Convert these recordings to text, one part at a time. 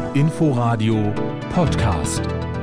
Inforadio Podcast.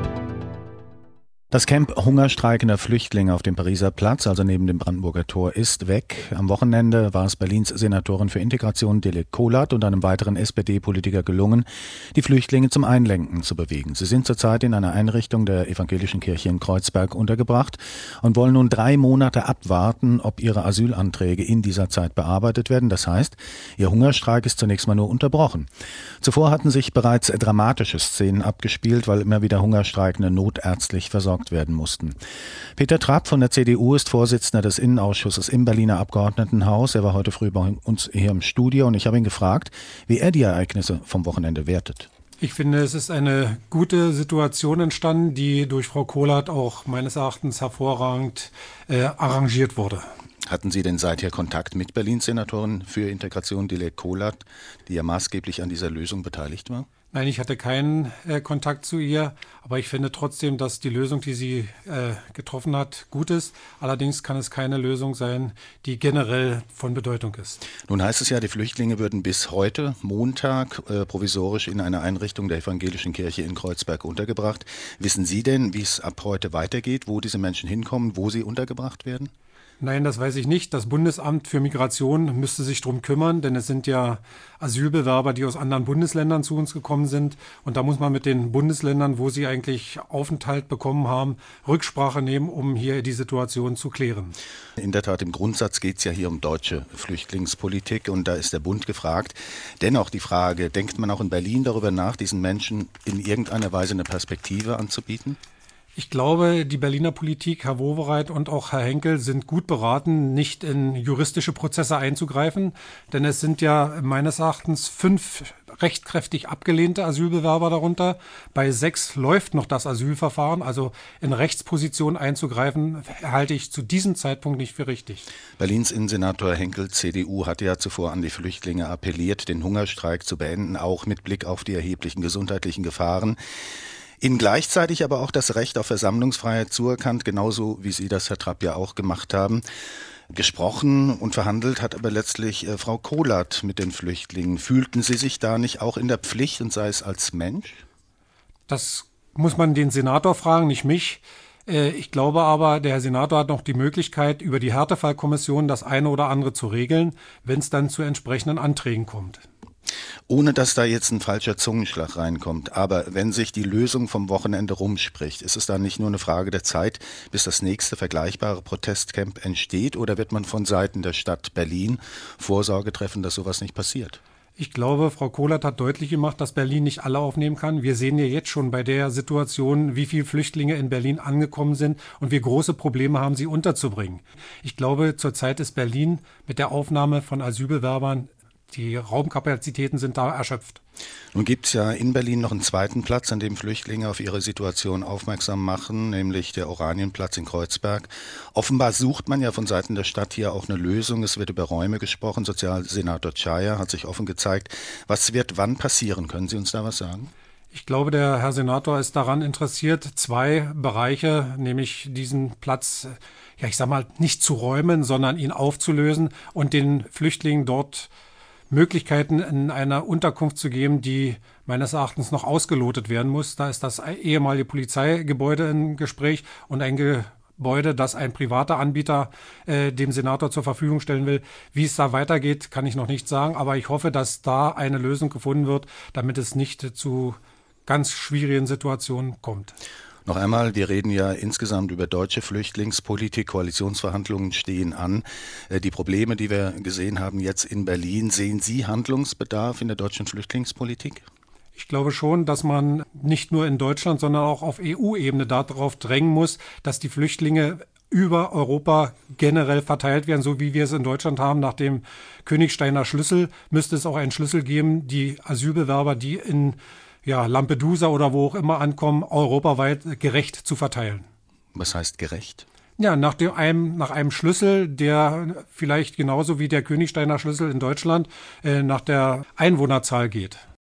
Das Camp hungerstreikender Flüchtlinge auf dem Pariser Platz, also neben dem Brandenburger Tor, ist weg. Am Wochenende war es Berlins Senatorin für Integration Dilek Kolat und einem weiteren SPD-Politiker gelungen, die Flüchtlinge zum Einlenken zu bewegen. Sie sind zurzeit in einer Einrichtung der Evangelischen Kirche in Kreuzberg untergebracht und wollen nun 3 Monate abwarten, ob ihre Asylanträge in dieser Zeit bearbeitet werden. Das heißt, ihr Hungerstreik ist zunächst mal nur unterbrochen. Zuvor hatten sich bereits dramatische Szenen abgespielt, weil immer wieder Hungerstreikende notärztlich versorgt werden mussten. Peter Trapp von der CDU ist Vorsitzender des Innenausschusses im Berliner Abgeordnetenhaus. Er war heute früh bei uns hier im Studio und ich habe ihn gefragt, wie er die Ereignisse vom Wochenende wertet. Ich finde, es ist eine gute Situation entstanden, die durch Frau Kolat auch meines Erachtens hervorragend arrangiert wurde. Hatten Sie denn seither Kontakt mit Berlins Senatorin für Integration Dilek Kolat, die ja maßgeblich an dieser Lösung beteiligt war? Nein, ich hatte keinen Kontakt zu ihr, aber ich finde trotzdem, dass die Lösung, die sie getroffen hat, gut ist. Allerdings kann es keine Lösung sein, die generell von Bedeutung ist. Nun heißt es ja, die Flüchtlinge würden bis heute, Montag, provisorisch in einer Einrichtung der Evangelischen Kirche in Kreuzberg untergebracht. Wissen Sie denn, wie es ab heute weitergeht, wo diese Menschen hinkommen, wo sie untergebracht werden? Nein, das weiß ich nicht. Das Bundesamt für Migration müsste sich darum kümmern, denn es sind ja Asylbewerber, die aus anderen Bundesländern zu uns gekommen sind. Und da muss man mit den Bundesländern, wo sie eigentlich Aufenthalt bekommen haben, Rücksprache nehmen, um hier die Situation zu klären. In der Tat, im Grundsatz geht es ja hier um deutsche Flüchtlingspolitik und da ist der Bund gefragt. Dennoch die Frage, denkt man auch in Berlin darüber nach, diesen Menschen in irgendeiner Weise eine Perspektive anzubieten? Ich glaube, die Berliner Politik, Herr Wowereit und auch Herr Henkel, sind gut beraten, nicht in juristische Prozesse einzugreifen. Denn es sind ja meines Erachtens 5 rechtskräftig abgelehnte Asylbewerber darunter. Bei 6 läuft noch das Asylverfahren. Also in Rechtsposition einzugreifen, halte ich zu diesem Zeitpunkt nicht für richtig. Berlins Innensenator Henkel, CDU, hatte ja zuvor an die Flüchtlinge appelliert, den Hungerstreik zu beenden, auch mit Blick auf die erheblichen gesundheitlichen Gefahren. Ihnen gleichzeitig aber auch das Recht auf Versammlungsfreiheit zuerkannt, genauso wie Sie das, Herr Trapp, ja auch gemacht haben. Gesprochen und verhandelt hat aber letztlich Frau Kolat mit den Flüchtlingen. Fühlten Sie sich da nicht auch in der Pflicht und sei es als Mensch? Das muss man den Senator fragen, nicht mich. Ich glaube aber, der Herr Senator hat noch die Möglichkeit, über die Härtefallkommission das eine oder andere zu regeln, wenn es dann zu entsprechenden Anträgen kommt. Ohne dass da jetzt ein falscher Zungenschlag reinkommt, aber wenn sich die Lösung vom Wochenende rumspricht, ist es dann nicht nur eine Frage der Zeit, bis das nächste vergleichbare Protestcamp entsteht, oder wird man von Seiten der Stadt Berlin Vorsorge treffen, dass sowas nicht passiert? Ich glaube, Frau Kolat hat deutlich gemacht, dass Berlin nicht alle aufnehmen kann. Wir sehen ja jetzt schon bei der Situation, wie viele Flüchtlinge in Berlin angekommen sind und wie große Probleme haben, sie unterzubringen. Ich glaube, zurzeit ist Berlin mit der Aufnahme von Asylbewerbern, die Raumkapazitäten sind da erschöpft. Nun gibt es ja in Berlin noch einen zweiten Platz, an dem Flüchtlinge auf ihre Situation aufmerksam machen, nämlich der Oranienplatz in Kreuzberg. Offenbar sucht man ja von Seiten der Stadt hier auch eine Lösung. Es wird über Räume gesprochen. Sozialsenator Czaja hat sich offen gezeigt. Was wird wann passieren? Können Sie uns da was sagen? Ich glaube, der Herr Senator ist daran interessiert, 2 Bereiche, nämlich diesen Platz, nicht zu räumen, sondern ihn aufzulösen und den Flüchtlingen dort Möglichkeiten in einer Unterkunft zu geben, die meines Erachtens noch ausgelotet werden muss. Da ist das ehemalige Polizeigebäude im Gespräch und ein Gebäude, das ein privater Anbieter dem Senator zur Verfügung stellen will. Wie es da weitergeht, kann ich noch nicht sagen, aber ich hoffe, dass da eine Lösung gefunden wird, damit es nicht zu ganz schwierigen Situationen kommt. Noch einmal, wir reden ja insgesamt über deutsche Flüchtlingspolitik, Koalitionsverhandlungen stehen an. Die Probleme, die wir gesehen haben jetzt in Berlin, sehen Sie Handlungsbedarf in der deutschen Flüchtlingspolitik? Ich glaube schon, dass man nicht nur in Deutschland, sondern auch auf EU-Ebene darauf drängen muss, dass die Flüchtlinge über Europa generell verteilt werden, so wie wir es in Deutschland haben. Nach dem Königsteiner Schlüssel müsste es auch einen Schlüssel geben, die Asylbewerber, die in Lampedusa oder wo auch immer ankommen, europaweit gerecht zu verteilen. Was heißt gerecht? Ja, nach einem Schlüssel, der vielleicht genauso wie der Königsteiner Schlüssel in Deutschland nach der Einwohnerzahl geht.